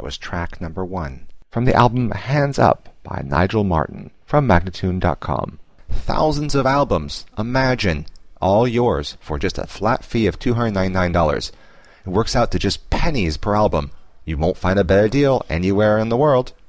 was track number 1 from the album Hands Up by Nigel Martin from Magnatune.com. Thousands of albums, imagine, all yours for just a flat fee of $299. It works out to just pennies per album. You won't find a better deal anywhere in the world.